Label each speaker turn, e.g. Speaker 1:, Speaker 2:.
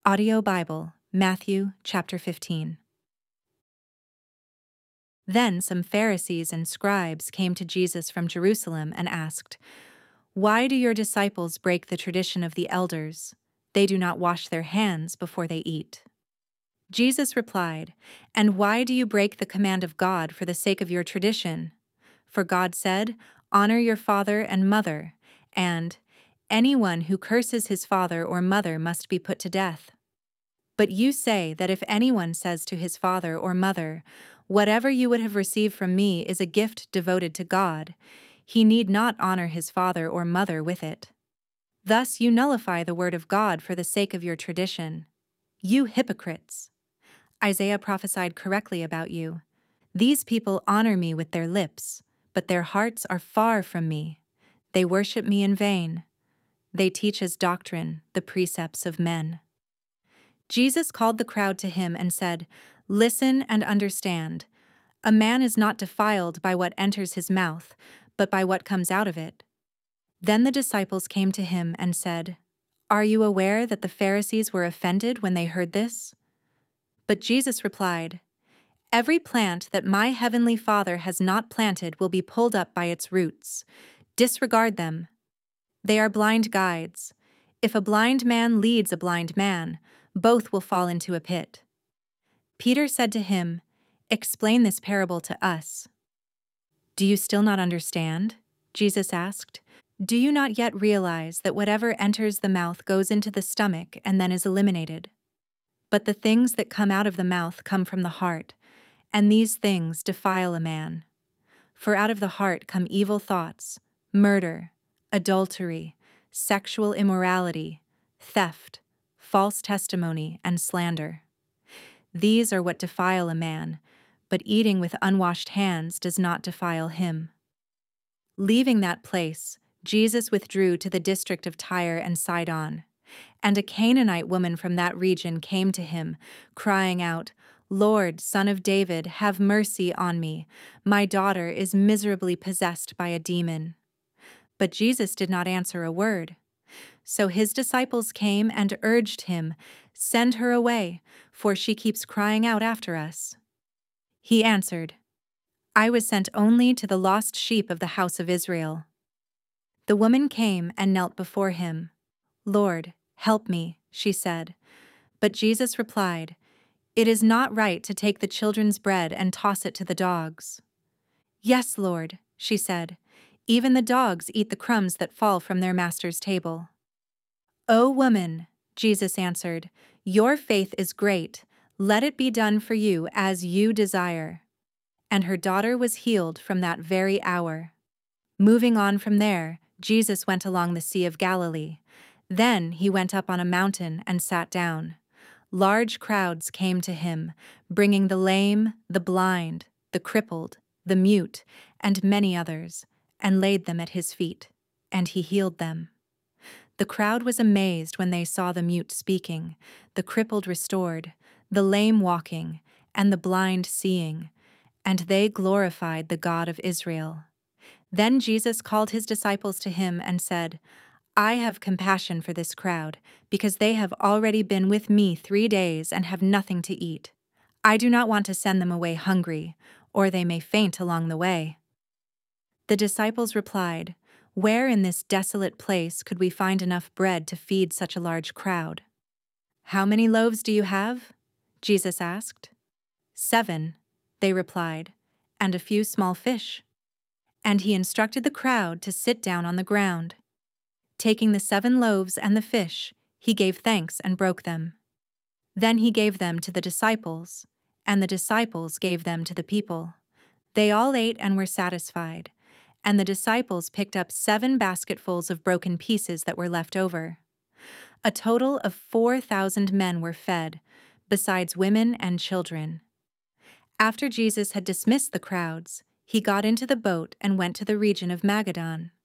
Speaker 1: Audio Bible, Matthew chapter 15. Then some Pharisees and scribes came to Jesus from Jerusalem and asked, "Why do your disciples break the tradition of the elders? They do not wash their hands before they eat." Jesus replied, "And why do you break the command of God for the sake of your tradition? For God said, 'Honor your father and mother,' and 'Anyone who curses his father or mother must be put to death.' But you say that if anyone says to his father or mother, 'Whatever you would have received from me is a gift devoted to God,' he need not honor his father or mother with it. Thus you nullify the word of God for the sake of your tradition. You hypocrites! Isaiah prophesied correctly about you. These people honor me with their lips, but their hearts are far from me. They worship me in vain. They teach as doctrine the precepts of men." Jesus called the crowd to him and said, "Listen and understand. A man is not defiled by what enters his mouth, but by what comes out of it." Then the disciples came to him and said, "Are you aware that the Pharisees were offended when they heard this?" But Jesus replied, "Every plant that my heavenly Father has not planted will be pulled up by its roots. Disregard them. They are blind guides. If a blind man leads a blind man, both will fall into a pit." Peter said to him, "Explain this parable to us." "Do you still not understand?" Jesus asked. "Do you not yet realize that whatever enters the mouth goes into the stomach and then is eliminated? But the things that come out of the mouth come from the heart, and these things defile a man. For out of the heart come evil thoughts, murder, adultery, sexual immorality, theft, false testimony, and slander. These are what defile a man, but eating with unwashed hands does not defile him." Leaving that place, Jesus withdrew to the district of Tyre and Sidon. And a Canaanite woman from that region came to him, crying out, "Lord, Son of David, have mercy on me. My daughter is miserably possessed by a demon." But Jesus did not answer a word. So his disciples came and urged him, "Send her away, for she keeps crying out after us." He answered, "I was sent only to the lost sheep of the house of Israel." The woman came and knelt before him. "Lord, help me," she said. But Jesus replied, "It is not right to take the children's bread and toss it to the dogs." "Yes, Lord," she said, "even the dogs eat the crumbs that fall from their master's table." "O woman," Jesus answered, "your faith is great. Let it be done for you as you desire." And her daughter was healed from that very hour. Moving on from there, Jesus went along the Sea of Galilee. Then he went up on a mountain and sat down. Large crowds came to him, bringing the lame, the blind, the crippled, the mute, and many others, and laid them at his feet, and he healed them. The crowd was amazed when they saw the mute speaking, the crippled restored, the lame walking, and the blind seeing, and they glorified the God of Israel. Then Jesus called his disciples to him and said, "I have compassion for this crowd, because they have already been with me 3 days and have nothing to eat. I do not want to send them away hungry, or they may faint along the way." The disciples replied, "Where in this desolate place could we find enough bread to feed such a large crowd?" "How many loaves do you have?" Jesus asked. "7," they replied, "and a few small fish." And he instructed the crowd to sit down on the ground. Taking the 7 loaves and the fish, he gave thanks and broke them. Then he gave them to the disciples, and the disciples gave them to the people. They all ate and were satisfied, and the disciples picked up 7 basketfuls of broken pieces that were left over. A total of 4,000 men were fed, besides women and children. After Jesus had dismissed the crowds, he got into the boat and went to the region of Magadan.